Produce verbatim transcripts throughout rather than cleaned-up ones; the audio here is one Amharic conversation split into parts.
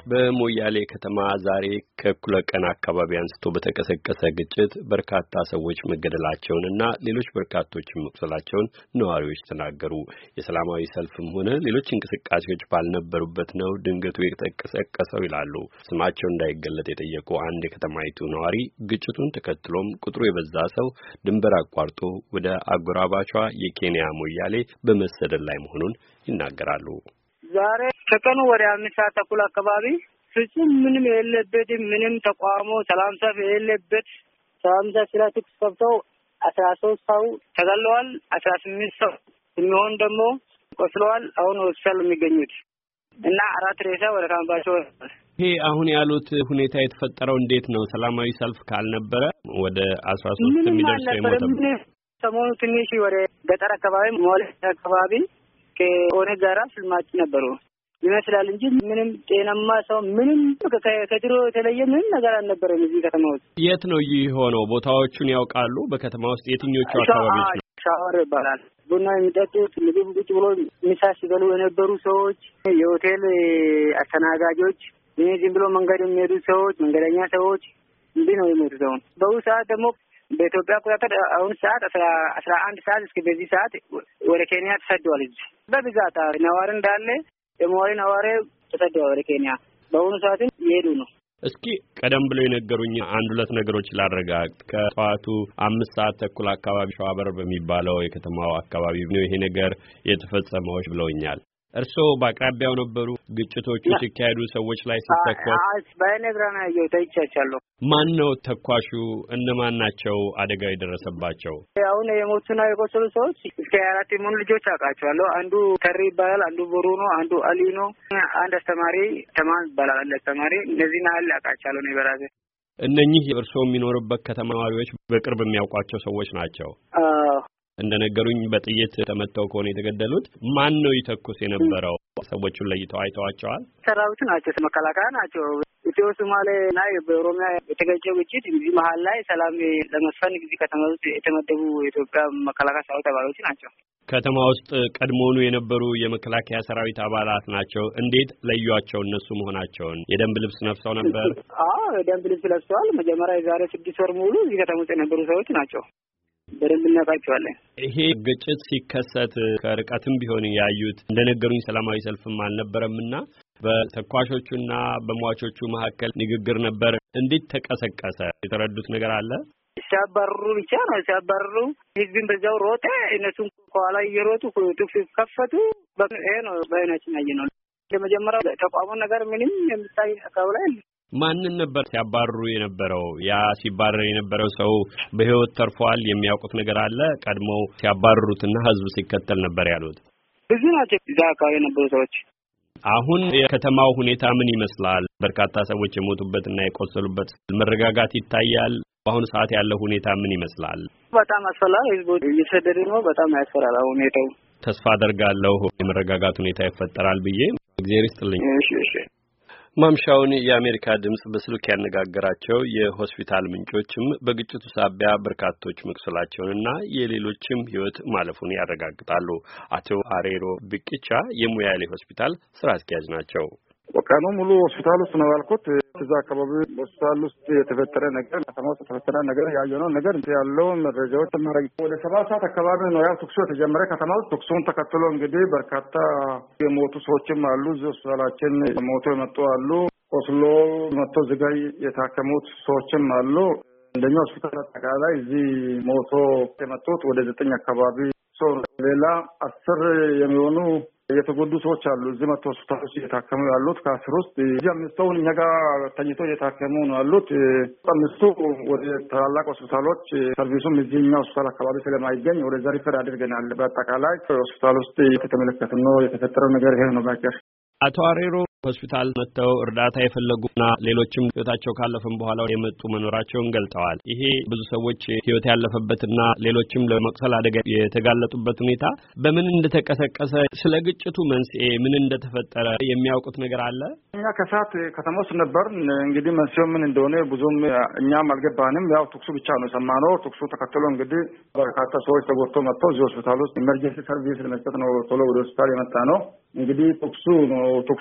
በሞያሌ ከተማ ዛሬ ከእኩለ ቀን አካባቢ አንስቶ በተቀሰቀሰ ግጭት በርካታ ሰዎች መገደላቸውንና ሌሎች በርካቶችም መቁሰላቸውን ነዋሪዎች ተናገሩ። የሰላማዊ ሰልፍም ሆነ ሌሎች እንቅስቃሴዎች ባልነበሩበት ነው ድንገቱ የተቀሰቀሰው ይላሉ። ስማቸው እንዳይገለጥ የጠየቁ አንድ የከተማይቱ ነዋሪ ግጭቱን ተከትሎም ቁጥሩ የበዛ ሰው ድንበር አቋርጦ ወደ አጎራባቿ የኬንያ ሞያሌ በመሰደድ ላይ መሆኑን ይናገራሉ። ዛሬ ከቀኑ ወደ አምስት ሰዓት ተኩል አካባቢ ፍጹም ምንም የሌለበት ምንም ተቋሞ ሰላም ሰልፍ የሌለበት ሰላም ሰልፍ ላይ ተኩስ ከፍተው አስራ ሶስት ሰው ተገለዋል። አስራ ስምንት ሰው የሚሆን ደግሞ ቆስለዋል። አሁን ሆስፒታል የሚገኙት እና አራት ሬሳ ወደ ካምባቸው። ይሄ አሁን ያሉት ሁኔታ የተፈጠረው እንዴት ነው? ሰላማዊ ሰልፍ ካልነበረ ወደ አስራ ሶስት የሚደርስ የሞተው ሰሞኑ ትንሽ ወደ ገጠር አካባቢ ሞያሌ አካባቢ ከኦነ ጋራ ፍልማጭ ነበሩ ይመስላል እንጂ ምንም ጤናማ ሰው ምንም ከድሮ የተለየ ምንም ነገር አልነበረም። እዚህ ከተማ ውስጥ የት ነው ይህ ሆነው? ቦታዎቹን ያውቃሉ? በከተማ ውስጥ የትኞቹ አካባቢዎች ነው? ሻወር ይባላል። ቡና የሚጠጡት ምግብ ቁጭ ብሎ ምሳ ሲበሉ የነበሩ ሰዎች፣ የሆቴል አስተናጋጆች፣ ዝም ብሎ መንገድ የሚሄዱ ሰዎች፣ መንገደኛ ሰዎች እንዲህ ነው የሚሄዱት። አሁን በአሁኑ ሰዓት ደግሞ በኢትዮጵያ አቆጣጠር አሁን ሰዓት አስራ አንድ ሰዓት እስከ በዚህ ሰዓት ወደ ኬንያ ተሰደዋል። እዚህ በብዛት ነዋሪ እንዳለ የሞያሌ ነዋሪ ተሰደዋል ወደ ኬንያ። በአሁኑ ሰዓት እየሄዱ ነው። እስኪ ቀደም ብለው የነገሩኝ አንድ ሁለት ነገሮች ላረጋግጥ። ከጠዋቱ አምስት ሰዓት ተኩል አካባቢ ሸዋበር በሚባለው የከተማው አካባቢ ነው ይሄ ነገር የተፈጸመው ብለውኛል። እርስዎ በአቅራቢያው ነበሩ? ግጭቶቹ ሲካሄዱ ሰዎች ላይ ሲተኮስ በነግራና ያየሁታይቻቻለሁ። ማን ነው ተኳሹ? እነማን ናቸው አደጋው የደረሰባቸው? አሁን የሞቱና የቆሰሉ ሰዎች እስከ አራት የሞኑ ልጆች አውቃቸዋለሁ። አንዱ ተሪ ይባላል፣ አንዱ ቦሩ ነው፣ አንዱ አሊ ነው፣ አንድ አስተማሪ ተማን ይባላል አለ አስተማሪ። እነዚህ ናል አውቃቸዋለሁ ነው በራሴ። እነኚህ እርስዎ የሚኖርበት ከተማ ነዋሪዎች በቅርብ የሚያውቋቸው ሰዎች ናቸው? አዎ። እንደነገሩኝ በጥይት ተመተው ከሆነ የተገደሉት። ማን ነው ይተኩስ የነበረው? ሰዎቹን ለይተው አይተዋቸዋል? ሰራዊቱ ናቸው፣ መከላከያ ናቸው። ኢትዮ ሶማሌ እና በኦሮሚያ የተገጨው ግጭት እዚህ መሀል ላይ ሰላም ለመስፈን ጊዜ ከተማ ውስጥ የተመደቡ የኢትዮጵያ መከላከያ ሰራዊት አባሎች ናቸው። ከተማ ውስጥ ቀድሞውኑ የነበሩ የመከላከያ ሰራዊት አባላት ናቸው። እንዴት ለዩዋቸው እነሱ መሆናቸውን? የደንብ ልብስ ለብሰው ነበር? አዎ የደንብ ልብስ ለብሰዋል። መጀመሪያ የዛሬ ስድስት ወር ሙሉ እዚህ ከተማ ውስጥ የነበሩ ሰዎች ናቸው። በደንብ እናውቃቸዋለን። ይሄ ግጭት ሲከሰት ከርቀትም ቢሆን ያዩት እንደነገሩኝ ሰላማዊ ሰልፍም አልነበረምና በተኳሾቹና በሟቾቹ መካከል ንግግር ነበር። እንዴት ተቀሰቀሰ? የተረዱት ነገር አለ? ሲያባርሩ ብቻ ነው ሲያባርሩ። ህዝብን በዛው ሮጠ፣ እነሱም ከኋላ እየሮጡ ተኩስ ከፈቱ። ይሄ ነው በአይናችን ያየነው። ለመጀመሪያው ተቋሙን ነገር ምንም የሚታይ አካባቢ ላይ ማንን ነበር ሲያባርሩ የነበረው? ያ ሲባረር የነበረው ሰው በህይወት ተርፏል? የሚያውቁት ነገር አለ? ቀድሞ ሲያባርሩትና ህዝብ ሲከተል ነበር ያሉት ብዙ ናቸው እዛ አካባቢ የነበሩ ሰዎች። አሁን የከተማው ሁኔታ ምን ይመስላል? በርካታ ሰዎች የሞቱበትና የቆሰሉበት መረጋጋት ይታያል? በአሁኑ ሰዓት ያለው ሁኔታ ምን ይመስላል? በጣም አስፈላጊ ህዝቡ እየተሰደደ ነው። በጣም ያስፈራል ሁኔታው። ተስፋ አደርጋለሁ የመረጋጋት ሁኔታ ይፈጠራል ብዬ። እግዚአብሔር ይስጥልኝ። እሺ እሺ። ማምሻውን የአሜሪካ ድምጽ በስልክ ያነጋገራቸው የሆስፒታል ምንጮችም በግጭቱ ሳቢያ በርካቶች መቁሰላቸውንና የሌሎችም ህይወት ማለፉን ያረጋግጣሉ። አቶ አሬሮ ቢቂቻ የሞያሌ ሆስፒታል ስራ አስኪያጅ ናቸው። ቀኑ ሙሉ ሆስፒታል ውስጥ ነው ያልኩት። እዛ አካባቢ ሆስፒታል ውስጥ የተፈጠረ ነገር ከተማ ውስጥ የተፈጠረ ነገር ያየነው ነገር ያለው መረጃዎች ማረግ ወደ ሰባት ሰዓት አካባቢ ነው ያው ተኩሱ የተጀመረ ከተማ ውስጥ። ተኩሱን ተከትሎ እንግዲህ በርካታ የሞቱ ሰዎችም አሉ። እዚህ ሆስፒታላችን ሞቶ የመጡ አሉ። ቆስሎ መጥቶ ዝጋይ የታከሙት ሰዎችም አሉ። እንደኛ ሆስፒታል አጠቃላይ እዚህ ሞቶ የመጡት ወደ ዘጠኝ አካባቢ ሰው፣ ሌላ አስር የሚሆኑ የተጎዱ ሰዎች አሉ። እዚህ መጥቶ ሆስፒታሎች እየታከሙ ያሉት ከአስር ውስጥ እዚህ አምስቱን እኛ ጋር ተኝቶ እየታከሙ ነው ያሉት። አምስቱ ወደ ታላላቅ ሆስፒታሎች ሰርቪሱም እዚህኛው ሆስፒታል አካባቢ ስለማይገኝ ወደ ሪፈር አድርገናል። በአጠቃላይ ሆስፒታል ውስጥ የተመለከትነው የተፈጠረው ነገር ይሄ ነው። ባጭር አቶ አሬሮ ሆስፒታል መጥተው እርዳታ የፈለጉና ሌሎችም ህይወታቸው ካለፈም በኋላ የመጡ መኖራቸውን ገልጠዋል። ይሄ ብዙ ሰዎች ህይወት ያለፈበትና ሌሎችም ለመቁሰል አደጋ የተጋለጡበት ሁኔታ በምን እንደተቀሰቀሰ፣ ስለ ግጭቱ መንስኤ ምን እንደተፈጠረ የሚያውቁት ነገር አለ? እኛ ከሰዓት ከተማ ውስጥ ነበር። እንግዲህ መንስኤው ምን እንደሆነ ብዙም እኛም አልገባንም። ያው ተኩሱ ብቻ ነው ሰማነው። ተኩሱ ተከትሎ እንግዲህ በርካታ ሰዎች ተጎድቶ መጥተው እዚህ ሆስፒታል ውስጥ ኢመርጀንሲ ሰርቪስ ለመስጠት ነው ቶሎ ወደ ሆስፒታል የመጣ ነው። እንግዲህ ተኩሱ ነው ተኩሱ ተከፈተ።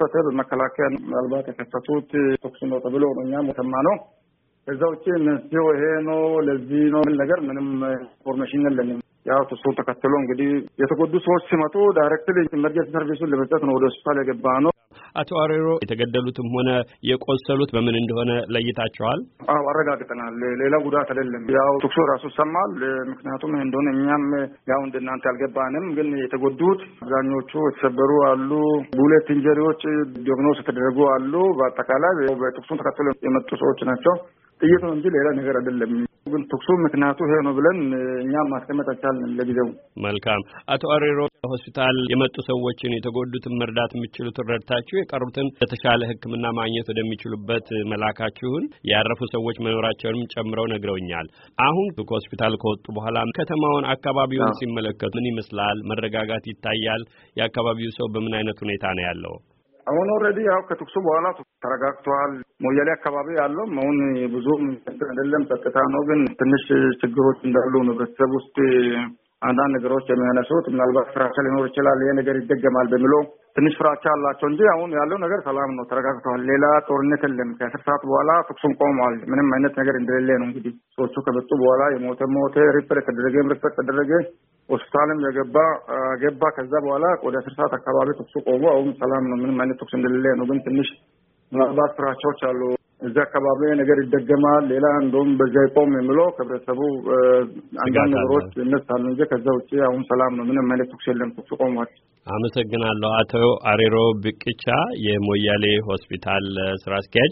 የተከፈተ በመከላከያ ምናልባት የከፈቱት ተኩስ ነው ተብሎ ነው እኛም የተሰማነው። ከዛ ውጪ እነዚህ ይሄ ነው ለዚህ ነው ነገር ምንም ኢንፎርሜሽን የለንም። ያው ተሱ ተከትሎ እንግዲህ የተጎዱ ሰዎች ሲመጡ ዳይሬክትሊ ኢመርጀንሲ ሰርቪሱን ለመስጠት ነው ወደ ሆስፒታል የገባ ነው። አቶ አሬሮ የተገደሉትም ሆነ የቆሰሉት በምን እንደሆነ ለይታቸዋል? አዎ አረጋግጠናል። ሌላ ጉዳት አይደለም። ያው ተኩሱ ራሱ ሰማል። ምክንያቱም እንደሆነ እኛም ያው እንደናንተ አልገባንም። ግን የተጎዱት አብዛኞቹ የተሰበሩ አሉ፣ ቡሌት ኢንጀሪዎች ዲያግኖስ የተደረጉ አሉ። በአጠቃላይ በተኩሱን ተከትሎ የመጡ ሰዎች ናቸው። ጥይት ነው እንጂ ሌላ ነገር አይደለም። ግን ተኩሱ ምክንያቱ ይሄ ነው ብለን እኛም ማስቀመጥ አልቻልንም ለጊዜው። መልካም። አቶ አሬሮ ሆስፒታል የመጡ ሰዎችን የተጎዱትን መርዳት የሚችሉትን ረድታችሁ የቀሩትን ለተሻለ ሕክምና ማግኘት ወደሚችሉበት መላካችሁን ያረፉ ሰዎች መኖራቸውንም ጨምረው ነግረውኛል። አሁን ከሆስፒታል ከወጡ በኋላ ከተማውን አካባቢውን ሲመለከቱ ምን ይመስላል? መረጋጋት ይታያል? የአካባቢው ሰው በምን አይነት ሁኔታ ነው ያለው? አሁን ኦልሬዲ ያው ከተኩሱ በኋላ ተረጋግቷል። ሞያሌ አካባቢ ያለው አሁን ብዙም አይደለም፣ ጸጥታ ነው። ግን ትንሽ ችግሮች እንዳሉ ህብረተሰብ ውስጥ አንዳንድ ነገሮች የሚያነሱት ምናልባት ፍራቻ ሊኖር ይችላል። ይሄ ነገር ይደገማል በሚለው ትንሽ ፍራቻ አላቸው እንጂ አሁን ያለው ነገር ሰላም ነው፣ ተረጋግቷል። ሌላ ጦርነት የለም። ከአስር ሰዓት በኋላ ተኩሱም ቆሟል። ምንም አይነት ነገር እንደሌለ ነው። እንግዲህ ሰዎቹ ከመጡ በኋላ የሞተ ሞተ፣ ሪፐር የተደረገ ሪፐር ተደረገ፣ ሆስፒታልም የገባ ገባ። ከዛ በኋላ ወደ አስር ሰዓት አካባቢ ተኩሱ ቆሞ አሁን ሰላም ነው። ምንም አይነት ተኩስ እንደሌለ ነው። ግን ትንሽ ምናልባት ፍራቻዎች አሉ። እዚህ አካባቢ ነገር ይደገማል፣ ሌላ እንደውም በዛ ይቆም የሚለው ከህብረተሰቡ አንዳንድ ነገሮች ይነሳሉ እንጂ ከዛ ውጪ አሁን ሰላም ነው። ምንም አይነት ተኩስ የለም። ተኩስ ቆሟል። አመሰግናለሁ። አቶ አሬሮ ቢቂቻ የሞያሌ ሆስፒታል ስራ አስኪያጅ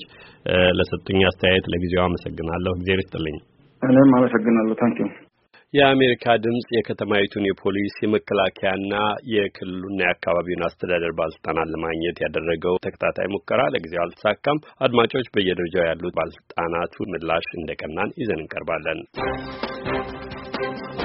ለሰጡኝ አስተያየት ለጊዜው አመሰግናለሁ። እግዚአብሔር ይስጥልኝ። እኔም አመሰግናለሁ። ታንኪዩ። የአሜሪካ ድምጽ የከተማይቱን የፖሊስ የመከላከያና የክልሉና የአካባቢውን አስተዳደር ባለስልጣናት ለማግኘት ያደረገው ተከታታይ ሙከራ ለጊዜው አልተሳካም። አድማጮች በየደረጃው ያሉት ባለስልጣናቱ ምላሽ እንደቀናን ይዘን እንቀርባለን።